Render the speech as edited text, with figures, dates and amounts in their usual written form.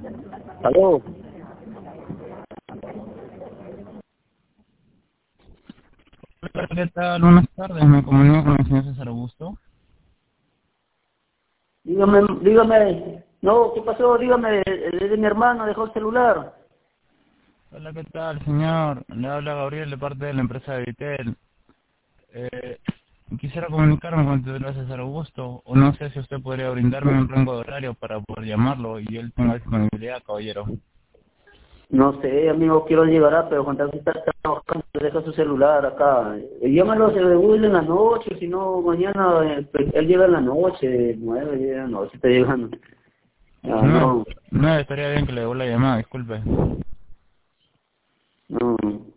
Aló. Hola, ¿qué tal? Buenas tardes, me comunico con el señor César Augusto. Dígame. No, ¿qué pasó? Dígame, es de mi hermano, dejó el celular. Hola, ¿qué tal, señor? Le habla Gabriel de parte de la empresa de Vitel. Eh, Quisiera comunicarme con el titular César Augusto, o no sé si usted podría brindarme un rango de horario para poder llamarlo y él tenga disponibilidad, caballero. No sé, amigo, quiero llegar pero Juan Carlos está trabajando, deja su celular acá. Llámalo, se devuelve en la noche, si no, mañana, pues, él llega en la noche, 9, 10 de la noche, está llegando. Ah, No, no, no, estaría bien que le devuelva la llamada, disculpe. no.